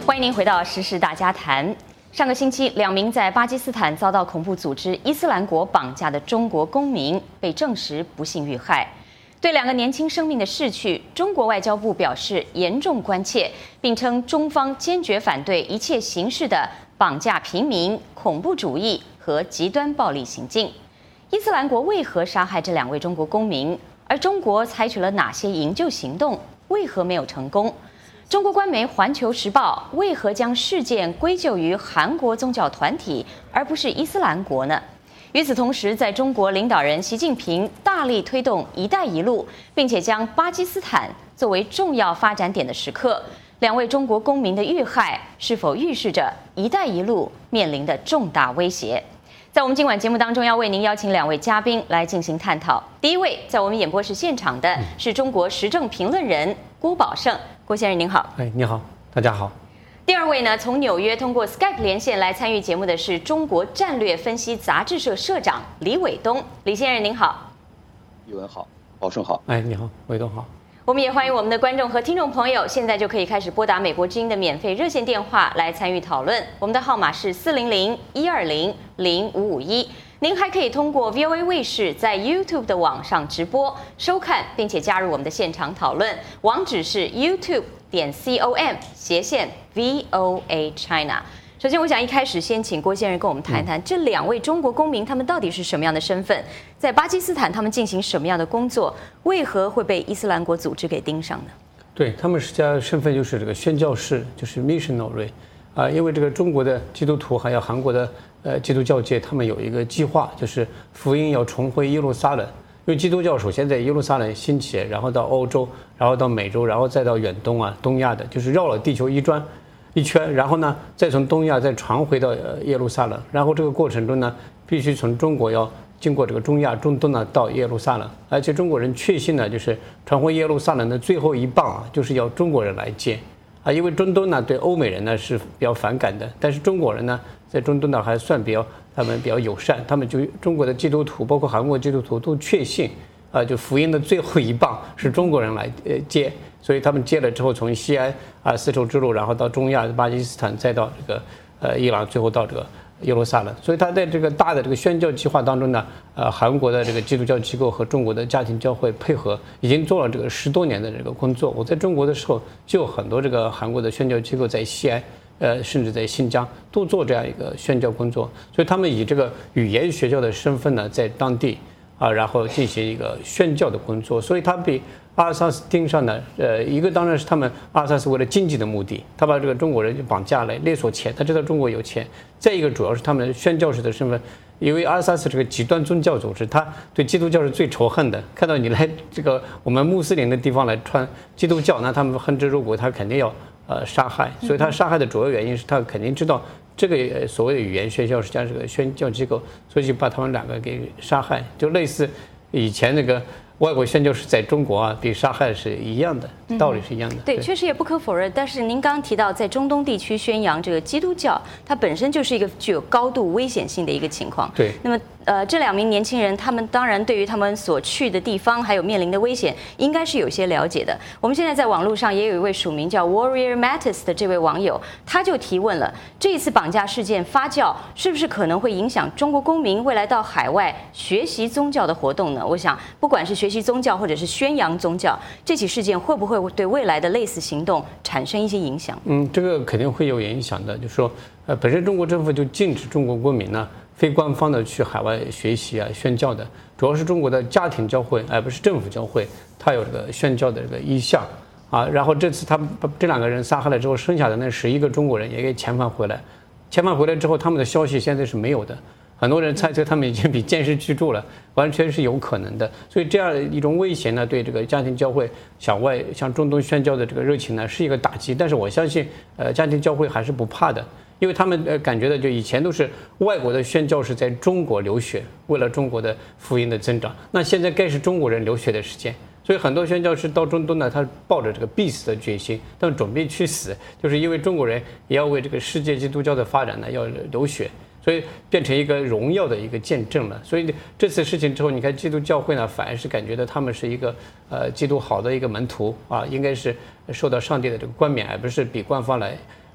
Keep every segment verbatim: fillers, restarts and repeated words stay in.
欢迎您回到时事大家谈。上个星期，两名在巴基斯坦遭到恐怖组织伊斯兰国绑架的中国公民被证实不幸遇害。对两个年轻生命的逝去，中国外交部表示严重关切，并称中方坚决反对一切形式的绑架平民、恐怖主义和极端暴力行径。伊斯兰国为何杀害这两位中国公民？而中国采取了哪些营救行动？为何没有成功？中国官媒《环球时报》为何将事件归咎于韩国宗教团体，而不是伊斯兰国呢？与此同时，在中国领导人习近平大力推动“一带一路”，并且将巴基斯坦作为重要发展点的时刻，两位中国公民的遇害是否预示着“一带一路”面临的重大威胁？在我们今晚节目当中，要为您邀请两位嘉宾来进行探讨。第一位，在我们演播室现场的是中国时政评论人郭宝胜，郭先生您好。 哎，你好，大家好。 第二位呢，从纽约通过 Skype 连线来参与节目的是中国战略分析杂志社社长李伟东，李先生您好。 宇文好，宝胜好。 哎，你好，伟东好。 我们也欢迎我们的观众和听众朋友，现在就可以开始拨打美国之音的免费热线电话来参与讨论。我们的号码是四零零一二零零五五一。您还可以通过 V O A 卫视在 YouTube 的网上直播收看，并且加入我们的现场讨论。网址是 YouTube 点 com 斜线 V O A China。首先，我想一开始先请郭先生跟我们谈一谈，这两位中国公民他们到底是什么样的身份，在巴基斯坦他们进行什么样的工作，为何会被伊斯兰国组织给盯上呢？ 对，他们实际上身份就是这个宣教士，就是 missionary 啊，因为这个中国的基督徒还有韩国的呃基督教界，他们有一个计划，就是福音要重回耶路撒冷。因为基督教首先在耶路撒冷兴起，然后到欧洲，然后到美洲，然后再到远东啊、东亚的，就是绕了地球一转。一圈，然后呢，再从东亚再传回到耶路撒冷，然后这个过程中呢，必须从中国要经过这个中亚、中东呢到耶路撒冷，而且中国人确信呢，就是传回耶路撒冷的最后一棒啊，就是要中国人来接啊，因为中东呢对欧美人呢是比较反感的，但是中国人呢在中东呢还算比较他们比较友善，他们就中国的基督徒，包括韩国基督徒都确信啊，就福音的最后一棒是中国人来呃接。所以他们接了之后，从西安啊丝绸之路，然后到中亚、巴基斯坦，再到这个呃伊朗，最后到这个耶路撒冷。所以他在这个大的这个宣教计划当中呢，呃，韩国的这个基督教机构和中国的家庭教会配合，已经做了这个十多年的这个工作。我在中国的时候，就有很多这个韩国的宣教机构在西安，呃，甚至在新疆都做这样一个宣教工作。所以他们以这个语言学校的身份呢，在当地啊，然后进行一个宣教的工作。所以他比阿尔萨斯盯上呢，呃，一个当然是他们阿尔萨斯为了经济的目的，他把这个中国人绑架来勒索钱，他知道中国有钱。再一个主要是他们宣教士的身份，因为阿尔萨斯这个极端宗教组织，他对基督教是最仇恨的。看到你来这个我们穆斯林的地方来传基督教，那他们恨之入骨，他肯定要呃杀害。所以他杀害的主要原因是他肯定知道这个所谓的语言学校实际上是个宣教机构，所以就把他们两个给杀害，就类似以前那个。外国宣教士在中国啊，比杀害是一样的，道理是一样的。 嗯、对，对确实也不可否认。但是您刚刚提到，在中东地区宣扬这个基督教，它本身就是一个具有高度危险性的一个情况。 对。 那么，呃，这两名年轻人，他们当然对于他们所去的地方还有面临的危险，应该是有些了解的。我们现在在网络上也有一位署名叫 Warrior Mattis 的这位网友，他就提问了：这一次绑架事件发酵，是不是可能会影响中国公民未来到海外学习宗教的活动呢？我想，不管是学学习宗教或者是宣扬宗教，这起事件会不会对未来的类似行动产生一些影响？ 嗯，这个肯定会有影响的。就是说，呃，本身中国政府就禁止中国公民呢非官方的去海外学习啊、宣教的，主要是中国的家庭教会，而不是政府教会，它有这个宣教的这个意向啊。然后这次他把这两个人杀害了之后，剩下的那十一个中国人也给遣返回来，遣返回来之后，他们的消息现在是没有的。很多人猜测他们已经被监视居住了，完全是有可能的。所以这样一种威胁呢，对这个家庭教会向外向中东宣教的这个热情呢，是一个打击。但是我相信，呃，家庭教会还是不怕的，因为他们呃感觉的就以前都是外国的宣教士在中国流血，为了中国的福音的增长。那现在该是中国人流血的时间。所以很多宣教士到中东呢，他抱着这个必死的决心，他们准备去死，就是因为中国人也要为这个世界基督教的发展呢要流血。所以变成一个荣耀的一个见证了。所以这次事情之后，你看基督教会呢，反而是感觉到他们是一个呃基督好的一个门徒啊，应该是受到上帝的这个冠冕，而不是比官方来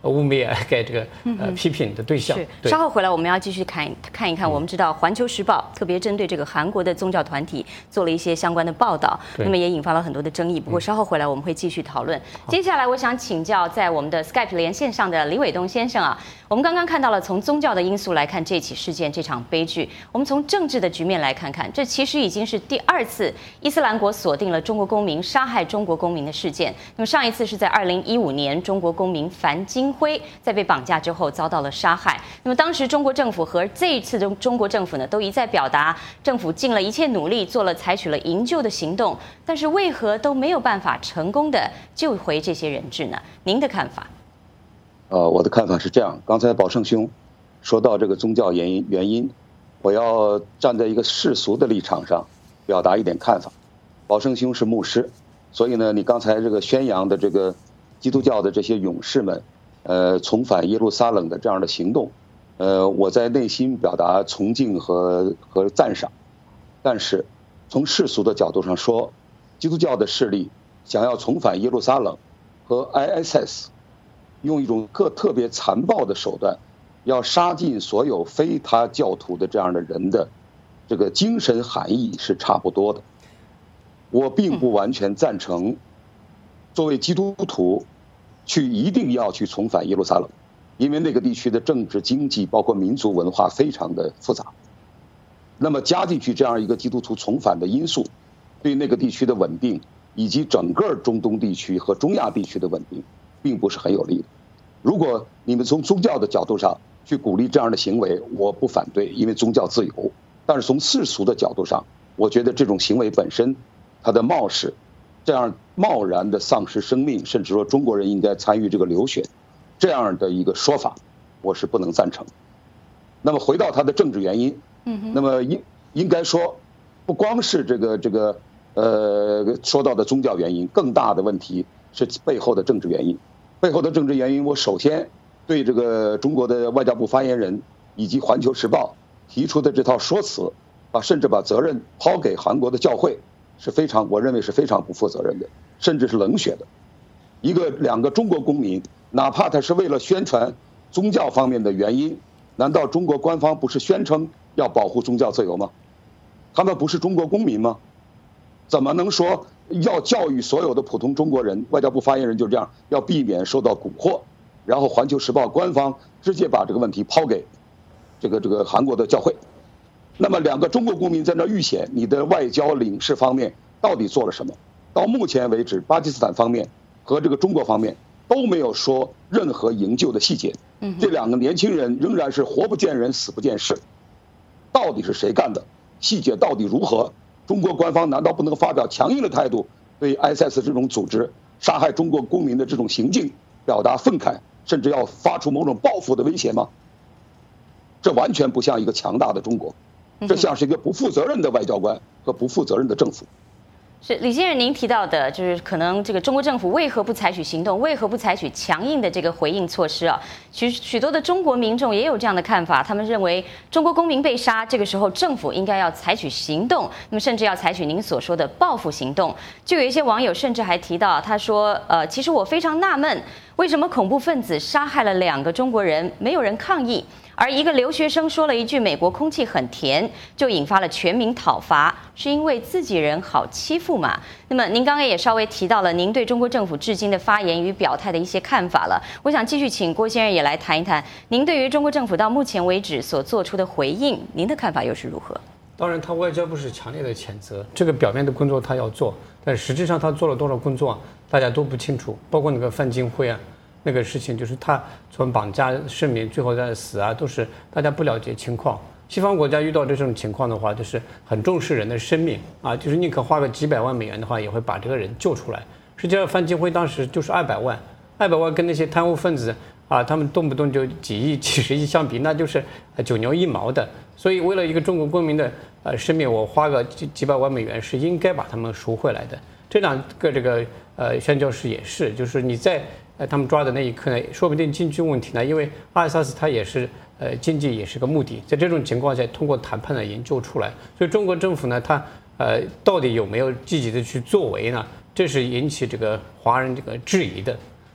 污蔑、该这个呃批评的对象。 是，稍后回来我们要继续看看一看。我们知道《环球时报》特别针对这个韩国的宗教团体做了一些相关的报道，那么也引发了很多的争议。不过稍后回来我们会继续讨论。接下来我想请教在我们的 Skype 连线上的李伟东先生啊，我们刚刚看到了从宗教的因素来看这起事件、这场悲剧，我们从政治的局面来看看，这其实已经是第二次伊斯兰国锁定了中国公民杀害中国公民的事件。那么上一次是在二零一五年，中国公民樊金辉在被绑架之后遭到了杀害。那么当时中国政府和这一次的中国政府呢，都一再表达政府尽了一切努力，做了采取了营救的行动，但是为何都没有办法成功的救回这些人质呢？您的看法？ 呃，我的看法是这样。刚才宝胜兄说到这个宗教原因，原因，我要站在一个世俗的立场上表达一点看法。宝胜兄是牧师，所以呢，你刚才这个宣扬的这个基督教的这些勇士们，呃，重返耶路撒冷的这样的行动，呃，我在内心表达崇敬和和赞赏。但是从世俗的角度上说，基督教的势力想要重返耶路撒冷，和 I S S 用一种特特别残暴的手段，要杀尽所有非他教徒的这样的人的这个精神含义是差不多的。我并不完全赞成作为基督徒去一定要去重返耶路撒冷，因为那个地区的政治、经济包括民族文化非常的复杂。那么加进去这样一个基督徒重返的因素，对那个地区的稳定以及整个中东地区和中亚地区的稳定并不是很有利的。如果你们从宗教的角度上去鼓励这样的行为，我不反对，因为宗教自由。但是从世俗的角度上，我觉得这种行为本身它的冒失，这样贸然的丧失生命，甚至说中国人应该参与这个流血，这样的一个说法，我是不能赞成。那么回到它的政治原因，那么应应该说，不光是这个这个呃说到的宗教原因，更大的问题是背后的政治原因。背后的政治原因，我首先对这个中国的外交部发言人以及《环球时报》提出的这套说辞，把甚至把责任抛给韩国的教会，是非常我认为是非常不负责任的，甚至是冷血的。一个两个中国公民，哪怕他是为了宣传宗教方面的原因，难道中国官方不是宣称要保护宗教自由吗？他们不是中国公民吗？怎么能说要教育所有的普通中国人？外交部发言人就这样，要避免受到蛊惑。然后《环球时报》官方直接把这个问题抛给这个这个韩国的教会。那么两个中国公民在那遇险，你的外交领事方面到底做了什么？到目前为止，巴基斯坦方面和这个中国方面都没有说任何营救的细节。这两个年轻人仍然是活不见人，死不见尸。到底是谁干的？细节到底如何？中国官方难道不能发表强硬的态度，对 I S S 这种组织杀害中国公民的这种行径表达愤慨，甚至要发出某种报复的威胁吗？这完全不像一个强大的中国，这像是一个不负责任的外交官和不负责任的政府。 是李先生，您提到的就是可能这个中国政府为何不采取行动，为何不采取强硬的这个回应措施啊？许许多的中国民众也有这样的看法，他们认为中国公民被杀，这个时候政府应该要采取行动，那么甚至要采取您所说的报复行动。就有一些网友甚至还提到，他说，呃，其实我非常纳闷，为什么恐怖分子杀害了两个中国人，没有人抗议？而一个留学生说了一句“美国空气很甜”，就引发了全民讨伐，是因为自己人好欺负嘛？那么您刚刚也稍微提到了您对中国政府至今的发言与表态的一些看法了，我想继续请郭先生也来谈一谈您对于中国政府到目前为止所做出的回应，您的看法又是如何？ 当然，他外交部是强烈的谴责，这个表面的工作他要做，但实际上他做了多少工作，大家都不清楚，包括那个范金辉啊。那个事情就是他从绑架市民最后再死啊，都是大家不了解情况。西方国家遇到这种情况的话，就是很重视人的生命啊，就是宁可花个几百万美元的话，也会把这个人救出来。实际上，范金辉当时就是二百万，二百万跟那些贪污分子啊，他们动不动就几亿、几十亿相比，那就是九牛一毛的。所以，为了一个中国公民的呃生命，我花个几几百万美元是应该把他们赎回来的。这两个这个呃宣教士也是，就是你在。呃，他们抓的那一刻呢，说不定经济问题呢，因为 I S S 它也是呃经济也是个目的，在这种情况下，通过谈判呢研究出来，所以中国政府呢，它呃到底有没有积极的去作为呢？这是引起这个华人这个质疑的。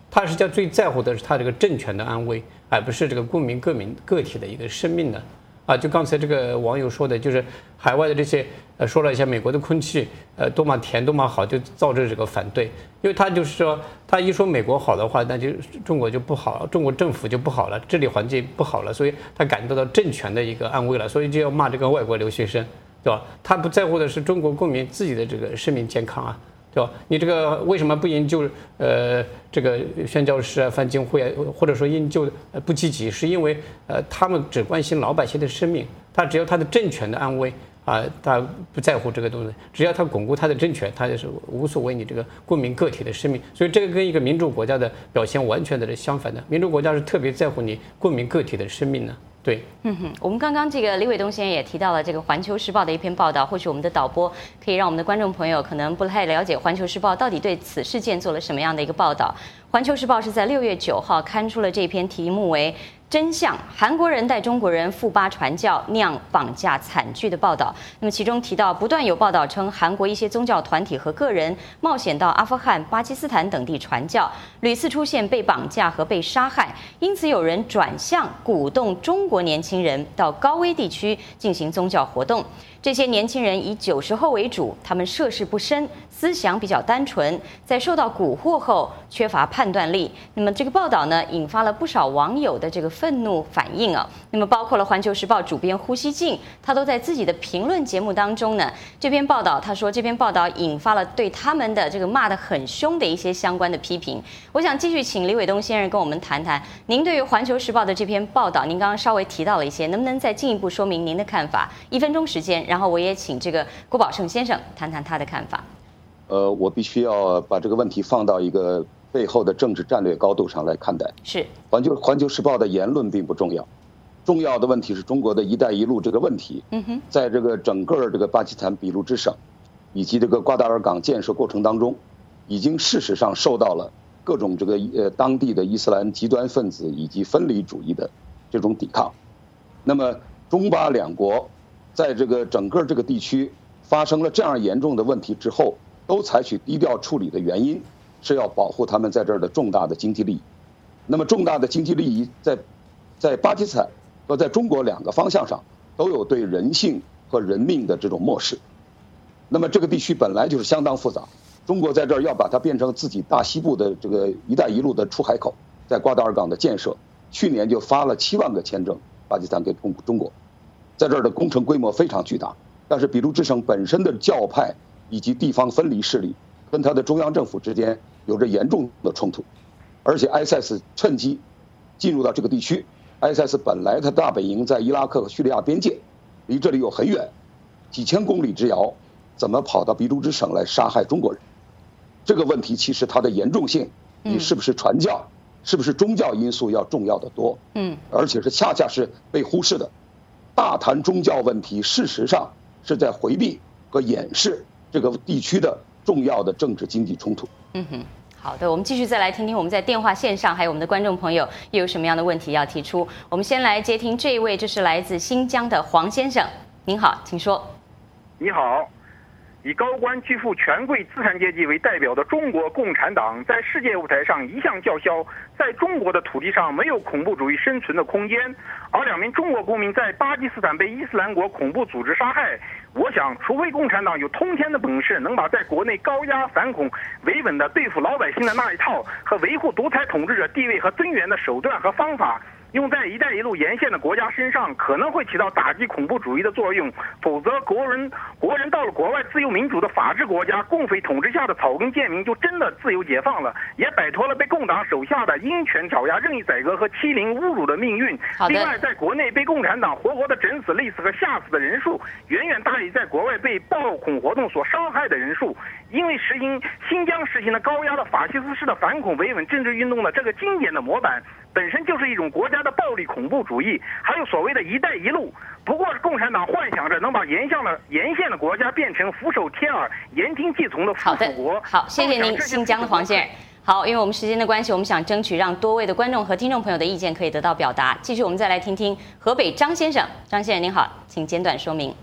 他实际上最在乎的是他这个政权的安危，而不是这个公民个民个体的一个生命的。啊，就刚才这个网友说的，就是海外的这些，呃，说了一下美国的空气，呃，多么甜，多么好，就造成这个反对。因为他就是说，他一说美国好的话，那就中国就不好，中国政府就不好了，治理环境不好了，所以他感觉到政权的一个安危了，所以就要骂这个外国留学生，对吧？他不在乎的是中国公民自己的这个生命健康啊。对吧？你这个为什么不营救呃这个宣教士啊、范金慧啊，或者说营救不积极？是因为呃他们只关心老百姓的生命，他只要他的政权的安危啊，他不在乎这个东西。只要他巩固他的政权，他就是无所谓你这个公民个体的生命。所以这个跟一个民主国家的表现完全的是相反的。民主国家是特别在乎你公民个体的生命的。对， 嗯哼，我们刚刚这个李伟东先生也提到了这个《环球时报》的一篇报道，或许我们的导播可以让我们的观众朋友可能不太了解《环球时报》到底对此事件做了什么样的一个报道。《环球时报》是在六月九号刊出了这篇题目为真相，韩国人带中国人赴巴传教酿绑架惨剧的报道。那么其中提到，不断有报道称韩国一些宗教团体和个人冒险到阿富汗、巴基斯坦等地传教，屡次出现被绑架和被杀害，因此有人转向鼓动中国年轻人到高危地区进行宗教活动。这些年轻人以九十后为主，他们涉世不深，思想比较单纯，在受到蛊惑后缺乏判断力。那么这个报道呢，引发了不少网友的这个愤怒反应啊。那么包括了《环球时报》主编胡锡进，他都在自己的评论节目当中呢，这篇报道他说这篇报道引发了对他们的这个骂得很凶的一些相关的批评。我想继续请李伟东先生跟我们谈谈，您对于《环球时报》的这篇报道，您刚刚稍微提到了一些，能不能再进一步说明您的看法？一分钟时间。然后我也请这个郭宝胜先生谈谈他的看法。 呃，我必须要把这个问题放到一个背后的政治战略高度上来看待。 是， 环球环球时报的言论并不重要，重要的问题是中国的一带一路这个问题。 嗯哼， 在这个整个这个巴基斯坦俾路支省以及这个瓜达尔港建设过程当中，已经事实上受到了各种这个呃当地的伊斯兰极端分子以及分离主义的这种抵抗。那么中巴两国在这个整个这个地区发生了这样严重的问题之后，都采取低调处理的原因是要保护他们在这儿的重大的经济利益。那么重大的经济利益在在巴基斯坦和在中国两个方向上都有对人性和人命的这种漠视。那么这个地区本来就是相当复杂，中国在这儿要把它变成自己大西部的这个一带一路的出海口，在瓜达尔港的建设，去年就发了七万个签证，巴基斯坦给中中国。在这儿的工程规模非常巨大，但是俾路支省本身的教派以及地方分离势力跟它的中央政府之间有着严重的冲突，而且 I S I S 趁机进入到这个地区。I S I S 本来它大本营在伊拉克和叙利亚边界，离这里又很远，几千公里之遥，怎么跑到俾路支省来杀害中国人？这个问题其实它的严重性比是不是传教、嗯、是不是宗教因素要重要的多。 嗯， 而且是恰恰是被忽视的。大谈宗教问题，事实上是在回避和掩饰这个地区的重要的政治经济冲突。 嗯哼，好的，我们继续再来听听我们在电话线上还有我们的观众朋友又有什么样的问题要提出。我们先来接听这一位，这是来自新疆的黄先生，您好，请说。 你好。以高官巨富、权贵资产阶级为代表的中国共产党，在世界舞台上一向叫嚣，在中国的土地上没有恐怖主义生存的空间。而两名中国公民在巴基斯坦被伊斯兰国恐怖组织杀害，我想，除非共产党有通天的本事，能把在国内高压反恐、维稳的对付老百姓的那一套和维护独裁统治者地位和尊严的手段和方法，用在“一带一路”沿线的国家身上，可能会起到打击恐怖主义的作用。否则，国人国人到了国外自由民主的法治国家，共匪统治下的草根贱民就真的自由解放了，也摆脱了被共党手下的鹰权爪牙、任意宰割和欺凌侮辱的命运。另外，在国内被共产党活活的整死、累死和吓死的人数，远远大于在国外被暴恐活动所伤害的人数。因为实行新疆实行的高压的法西斯式的反恐维稳政治运动的这个经典的模板，本身就是一种国家的暴力恐怖主义，还有所谓的一带一路，不过是共产党幻想着能把沿向的沿线的国家变成俯首帖耳、言听计从的附属国。 好，谢谢您，新疆的黄先生。好，因为我们时间的关系，我们想争取让多位的观众和听众朋友的意见可以得到表达。继续，我们再来听听河北张先生。张先生您好，请简短说明。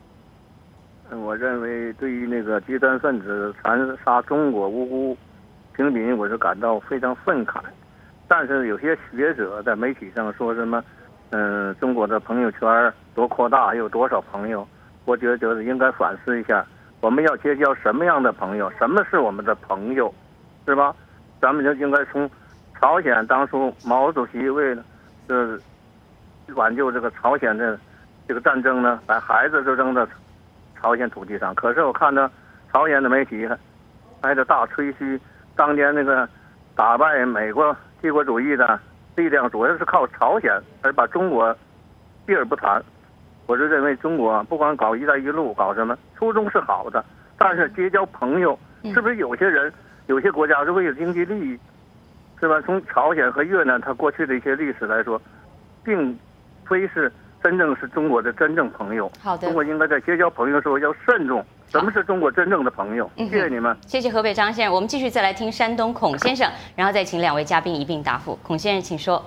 我认为，对于那个极端分子残杀中国无辜平民我是感到非常愤慨。但是有些学者在媒体上说什么，嗯、呃，中国的朋友圈多扩大，还有多少朋友？我觉得应该反思一下，我们要结交什么样的朋友？什么是我们的朋友，是吧？咱们就应该从朝鲜当初毛主席为了是挽救这个朝鲜的这个战争呢，把孩子都扔到朝鲜土地上。可是我看到朝鲜的媒体还在大吹嘘当年那个打败美国帝国主义的力量主要是靠朝鲜，而把中国避而不谈。我是认为中国不管搞一带一路搞什么，初衷是好的，但是结交朋友，是不是有些人有些国家是为了经济利益，是吧？从朝鲜和越南它过去的一些历史来说，并非是真正是中国的真正朋友。 好的， 中国应该在结交朋友的时候要慎重。什么是中国真正的朋友？谢谢你们， 谢谢河北张先生。我们继续再来听山东孔先生，然后再请两位嘉宾一并答复。孔先生，请说。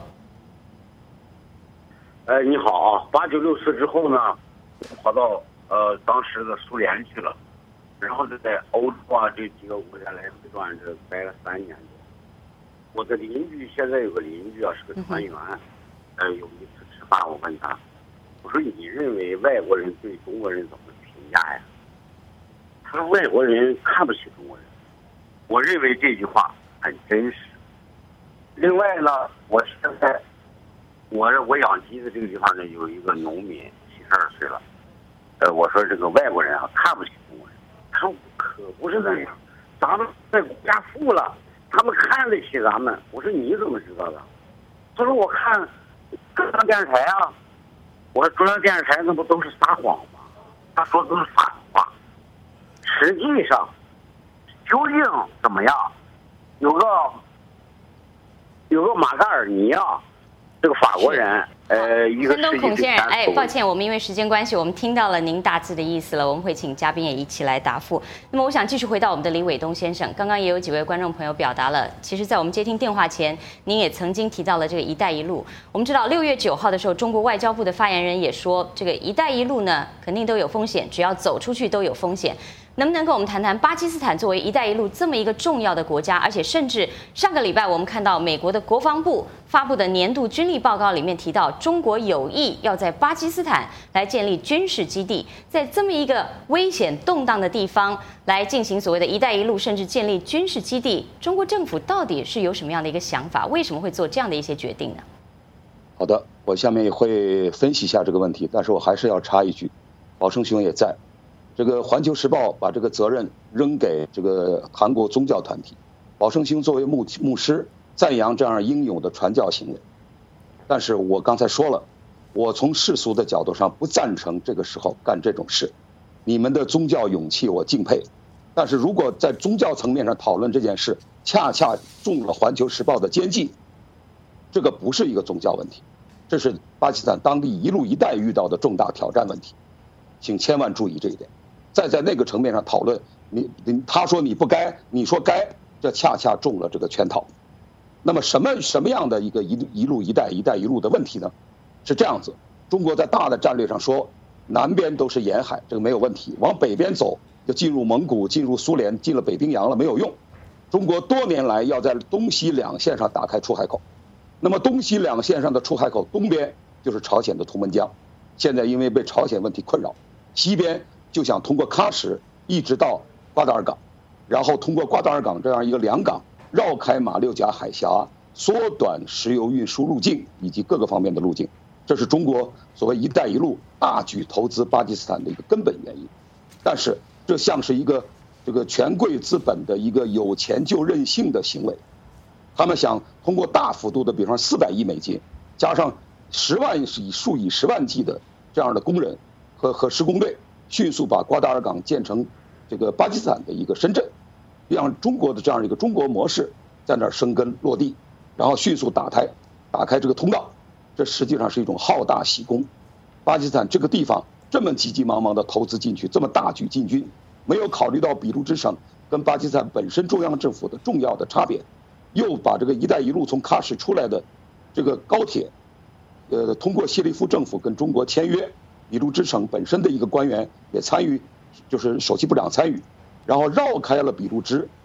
哎，你好啊！八九六四之后呢，跑到呃当时的苏联去了，然后就在欧洲啊这几个国家来回转，这待了三年多。我的邻居现在有个邻居啊，是个船员，呃，有一次吃饭，我问他，我说你认为外国人对中国人怎么评价呀？他说外国人看不起中国人。我认为这句话很真实。另外呢，我现在我我养鸡的这个地方呢，有一个农民七十二岁了，呃，我说这个外国人啊看不起中国人，他说可不是那样，咱们在国家富了，他们看得起咱们。我说你怎么知道的？他说我看中央电视台啊。我说中央电视台那不都是撒谎吗？他说都是反话。实际上究竟怎么样？有个有个马盖尔尼啊，这个法国人，呃，一个山东孔先生，哎，抱歉，我们因为时间关系，我们听到了您大致的意思了，我们会请嘉宾也一起来答复。那么，我想继续回到我们的李伟东先生，刚刚也有几位观众朋友表达了，其实，在我们接听电话前，您也曾经提到了这个“一带一路”。我们知道，六月九号的时候，中国外交部的发言人也说，这个“一带一路”呢，肯定都有风险，只要走出去都有风险。能不能跟我们谈谈巴基斯坦作为“一带一路”这么一个重要的国家，而且甚至上个礼拜我们看到美国的国防部发布的年度军力报告里面提到，中国有意要在巴基斯坦来建立军事基地，在这么一个危险动荡的地方来进行所谓的一带一路，甚至建立军事基地，中国政府到底是有什么样的一个想法？为什么会做这样的一些决定呢？ 好的，我下面也会分析一下这个问题，但是我还是要插一句，宝生兄也在。这个《环球时报》把这个责任扔给这个韩国宗教团体，宝生兄作为牧牧师赞扬这样英勇的传教行为，但是我刚才说了，我从世俗的角度上不赞成这个时候干这种事。你们的宗教勇气我敬佩，但是如果在宗教层面上讨论这件事，恰恰中了《环球时报》的奸计。这个不是一个宗教问题，这是巴基斯坦当地一路一带遇到的重大挑战问题，请千万注意这一点。再在那个层面上讨论，你你他说你不该，你说该，这恰恰中了这个圈套。那么什么什么样的一个一一路一带一带一路的问题呢？是这样子，中国在大的战略上说，南边都是沿海，这个没有问题，往北边走就进入蒙古、进入苏联、进了北冰洋了，没有用。中国多年来要在东西两线上打开出海口，那么东西两线上的出海口，东边就是朝鲜的图们江，现在因为被朝鲜问题困扰，西边就想通过喀什一直到瓜达尔港，然后通过瓜达尔港这样一个两港，绕开马六甲海峡，缩短石油运输路径以及各个方面的路径。这是中国所谓“一带一路”大举投资巴基斯坦的一个根本原因。但是这像是一个这个权贵资本的一个有钱就任性的行为，他们想通过大幅度的，比方四百亿美金，加上十万以数以十万计的这样的工人和和施工队，迅速把瓜达尔港建成这个巴基斯坦的一个深圳，让中国的这样一个中国模式在那儿生根落地，然后迅速打开打开这个通道。这实际上是一种好大喜功。巴基斯坦这个地方这么急急忙忙的投资进去，这么大举进军，没有考虑到俾路支省跟巴基斯坦本身中央政府的重要的差别，又把这个“一带一路”从喀什出来的这个高铁，呃，通过谢里夫政府跟中国签约，俾路支省本身的一个官员也参与，就是首席部长参与，然后绕开了俾路支，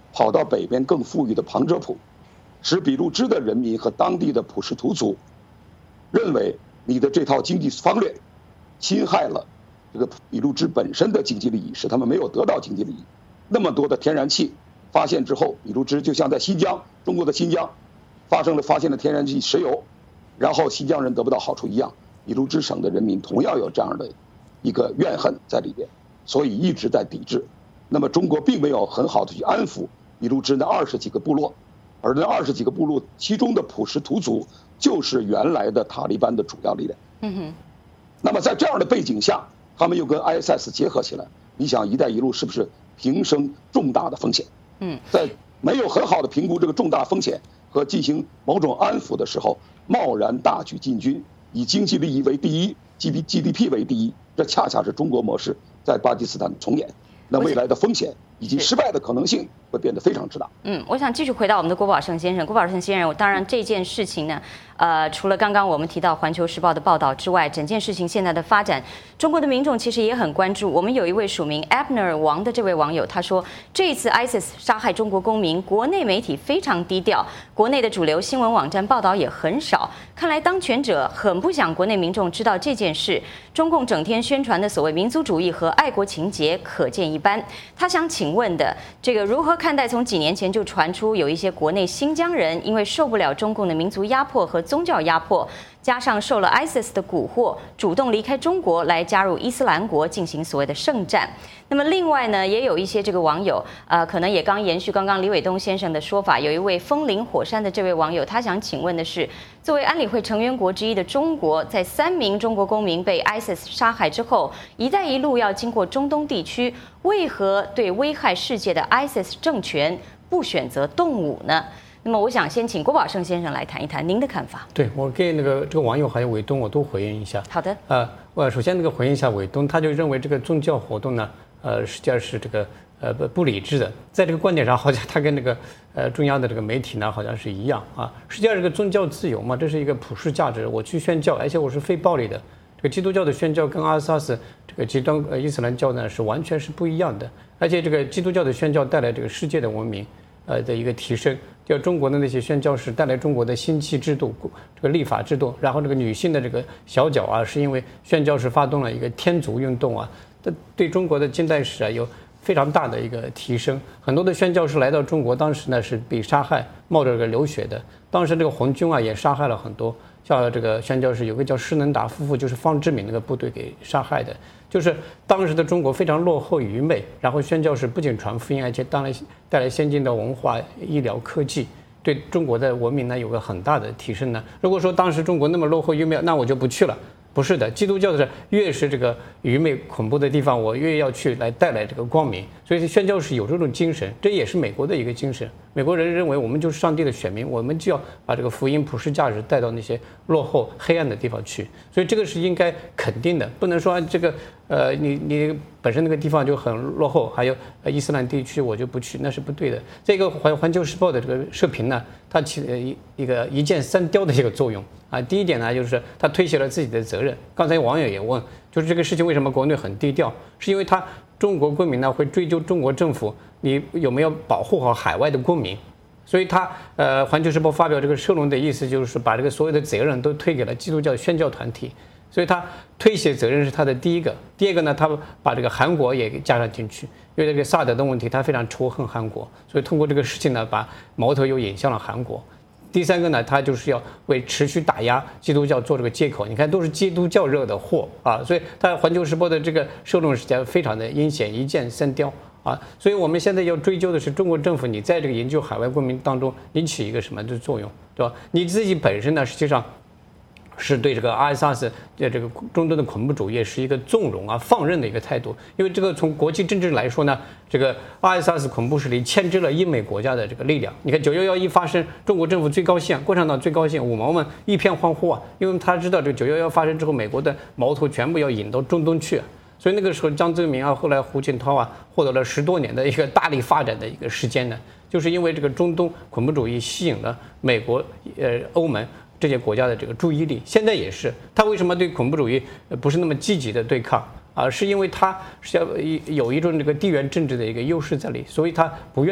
跑到北边更富裕的旁遮普，使俾路支的人民和当地的普什图族认为你的这套经济方略侵害了这个俾路支本身的经济利益，使他们没有得到经济利益。那么多的天然气发现之后，俾路支就像在新疆，中国的新疆发生了发现了天然气石油，然后新疆人得不到好处一样，俾路支省的人民同样有这样的一个怨恨在里边，所以一直在抵制。那么中国并没有很好的去安抚俾路支那二十几个部落，而那二十几个部落其中的普什图族就是原来的塔利班的主要力量。嗯哼。那么在这样的背景下，他们又跟 I S S 结合起来，你想“一带一路”是不是平生重大的风险？嗯，在没有很好的评估这个重大风险和进行某种安抚的时候，贸然大举进军，以经济利益为第一 ，G D P 为第一，这恰恰是中国模式在巴基斯坦重演。那未来的风险以及失败的可能性会变得非常之大。 嗯，我想继续回到我们的郭宝胜先生。郭宝胜先生，当然这件事情呢，呃，除了刚刚我们提到《环球时报》的报道之外，整件事情现在的发展，中国的民众其实也很关注。我们有一位署名 Abner 王的这位网友，他说，这一次 I S I S 杀害中国公民，国内媒体非常低调，国内的主流新闻网站报道也很少。看来当权者很不想国内民众知道这件事。中共整天宣传的所谓民族主义和爱国情节，可见一斑。他想请问的，这个如何看待从几年前就传出有一些国内新疆人因为受不了中共的民族压迫和宗教压迫，加上受了 I S I S 的蛊惑，主动离开中国来加入伊斯兰国进行所谓的圣战。那么另外呢，也有一些这个网友，呃，可能也刚延续刚刚李伟东先生的说法，有一位风林火山的这位网友，他想请问的是，作为安理会成员国之一的中国，在三名中国公民被 I S I S 杀害之后，一带一路要经过中东地区，为何对危害世界的 I S I S 政权不选择动武呢？那么我想先请郭宝胜先生来谈一谈您的看法。 对，我给那个这个网友还有伟东我都回应一下。 好的。 呃，我首先那个回应一下伟东，他就认为这个宗教活动呢，呃，实际上是这个呃不不理智的。在这个观点上，好像他跟那个呃中央的这个媒体呢好像是一样啊。实际上这个宗教自由嘛，这是一个普世价值，我去宣教，而且我是非暴力的。这个基督教的宣教跟阿萨斯这个极端呃伊斯兰教呢是完全是不一样的。而且这个基督教的宣教带来这个世界的文明呃的一个提升。叫中国的那些宣教士带来中国的新契制度，这个立法制度，然后这个女性的这个小脚啊，是因为宣教士发动了一个天足运动啊，对中国的近代史啊有非常大的一个提升。很多的宣教士来到中国，当时呢是被杀害，冒着这个流血的。当时这个红军啊也杀害了很多，像这个宣教士有个叫施能达夫妇，就是方志敏那个部队给杀害的。就是当时的中国非常落后愚昧，然后宣教士不仅传福音，而且带来带来先进的文化、医疗、科技，对中国的文明呢有个很大的提升呢。如果说当时中国那么落后愚昧，那我就不去了。不是的，基督教的越是这个愚昧恐怖的地方，我越要去来带来这个光明。所以宣教士有这种精神，这也是美国的一个精神。美国人认为我们就是上帝的选民，我们就要把这个福音普世价值带到那些落后黑暗的地方去。所以这个是应该肯定的，不能说这个呃你你本身那个地方就很落后，还有呃伊斯兰地区我就不去，那是不对的。这个环环球时报的这个社评呢，它起了一一个一箭三雕的一个作用啊。第一点呢，就是它推卸了自己的责任。刚才网友也问，就是这个事情为什么国内很低调，是因为他中国公民呢会追究中国政府你有没有保护好海外的公民，所以他呃环球时报发表这个社论的意思就是把这个所有的责任都推给了基督教宣教团体，所以他推卸责任是他的第一个。第二个呢，他把这个韩国也给加上进去，因为这个萨德的问题他非常仇恨韩国，所以通过这个事情呢把矛头又引向了韩国。第三个呢，他就是要为持续打压基督教做这个借口。你看，都是基督教惹的祸啊！所以他《环球时报》的这个社论实际上非常的阴险，一箭三雕啊！所以我们现在要追究的是中国政府，你在这个营救海外公民当中，你起一个什么的作用，对吧？你自己本身呢，实际上是对这个 I S I S 的这个中东的恐怖主义是一个纵容啊、放任的一个态度。因为这个从国际政治来说呢，这个 I S I S 恐怖势力牵制了英美国家的这个力量。你看九一一一发生，中国政府最高兴，共产党最高兴，五毛们一片欢呼啊，因为他知道这个九一一发生之后，美国的矛头全部要引到中东去。所以那个时候，江泽民啊，后来胡锦涛啊，获得了十多年的一个大力发展的一个时间呢，就是因为这个中东恐怖主义吸引了美国、呃欧盟这些国家的这个注意力。现在也是，他为什么对恐怖主义不是那么积极的对抗啊？是因为他是要有一种这个地缘政治的一个优势在里，所以他不愿意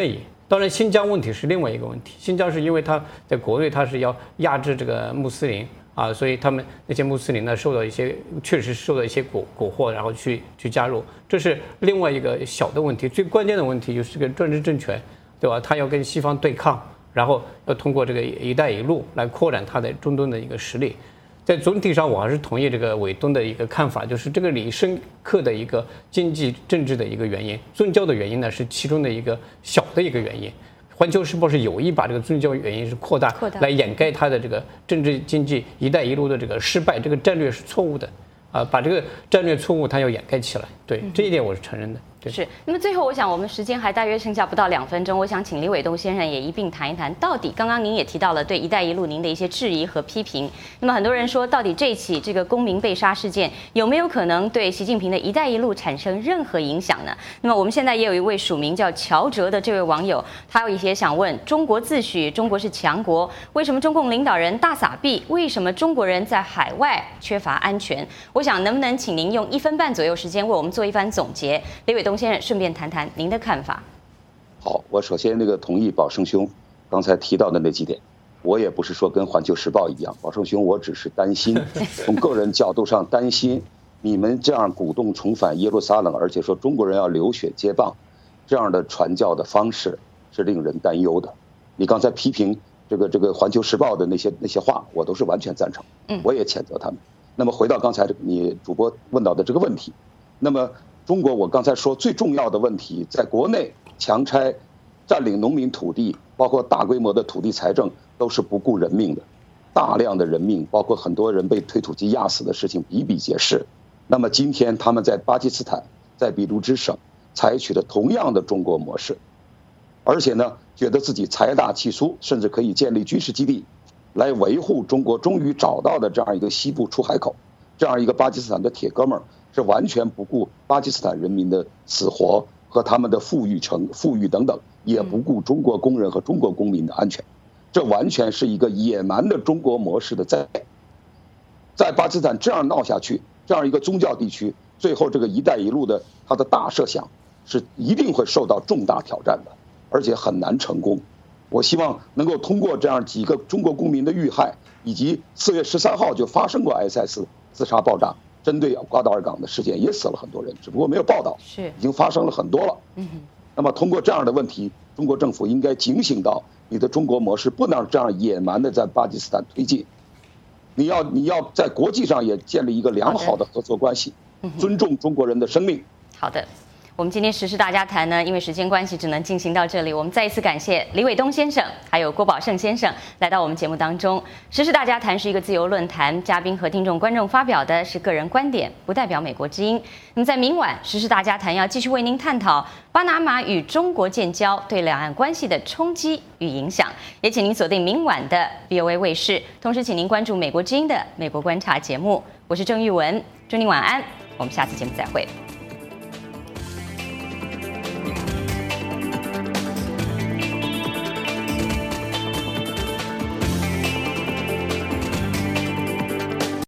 当然，新疆问题是另外一个问题。新疆是因为它在国内它是要压制这个穆斯林啊，所以他们那些穆斯林呢受到一些确实受到一些蛊蛊惑，然后去去加入，这是另外一个小的问题。最关键的问题就是这个专制政权，对吧？他要跟西方对抗，然后要通过这个“一带一路”来扩展它的中东的一个实力。在总体上，我还是同意这个伟东的一个看法，就是这个里深刻的一个经济政治的一个原因，宗教的原因呢是其中的一个小的一个原因。环球时报是有意把这个宗教原因是扩大， 扩大来掩盖它的这个政治经济“一带一路”的这个失败，这个战略是错误的，啊、呃，把这个战略错误它要掩盖起来。对，这一点我是承认的。对， 是。那么最后，我想我们时间还大约剩下不到两分钟，我想请李伟东先生也一并谈一谈，到底刚刚您也提到了对“一带一路”您的一些质疑和批评。那么很多人说，到底这起这个公民被杀事件有没有可能对习近平的一带一路产生任何影响呢？那么我们现在也有一位署名叫乔哲的这位网友，他有一些想问：中国自诩中国是强国，为什么中共领导人大撒币？为什么中国人在海外缺乏安全？我想能不能请您用一分半左右时间为我们做一番总结？李伟东先生顺便谈谈您的看法。 好，我首先那个同意宝胜兄刚才提到的那几点，我也不是说跟环球时报一样，宝胜兄我只是担心，从个人角度上担心你们这样鼓动重返耶路撒冷，而且说中国人要流血接棒，这样的传教的方式是令人担忧的。你刚才批评这个这个环球时报的那些那些话，我都是完全赞成，我也谴责他们。那么回到刚才你主播问到的这个问题，那么中国我刚才说最重要的问题，在国内强拆、占领农民土地，包括大规模的土地财政，都是不顾人命的，大量的人命，包括很多人被推土机压死的事情比比皆是。那么今天他们在巴基斯坦、在俾路支省采取的同样的中国模式，而且呢，觉得自己财大气粗，甚至可以建立军事基地，来维护中国终于找到的这样一个西部出海口，这样一个巴基斯坦的铁哥们儿。是完全不顾巴基斯坦人民的死活和他们的富裕成富裕等等，也不顾中国工人和中国公民的安全，这完全是一个野蛮的中国模式的在在巴基斯坦这样闹下去，这样一个宗教地区，最后这个“一带一路”的它的大设想是一定会受到重大挑战的，而且很难成功。我希望能够通过这样几个中国公民的遇害，以及四月十三号就发生过 S S 自杀爆炸。针对瓜达尔港的事件也死了很多人，只不过没有报道， 是已经发生了很多了。嗯，那么通过这样的问题，中国政府应该警醒到，你的中国模式不能这样野蛮的在巴基斯坦推进，你要你要在国际上也建立一个良好的合作关系，尊重中国人的生命。 好的。我们今天时事大家谈呢，因为时间关系只能进行到这里。我们再一次感谢李伟东先生，还有郭宝胜先生来到我们节目当中。时事大家谈是一个自由论坛，嘉宾和听众观众发表的是个人观点，不代表美国之音。那么在明晚时事大家谈要继续为您探讨巴拿马与中国建交对两岸关系的冲击与影响，也请您锁定明晚的 V O A 卫视，同时请您关注美国之音的美国观察节目。我是郑玉文，祝您晚安，我们下次节目再会。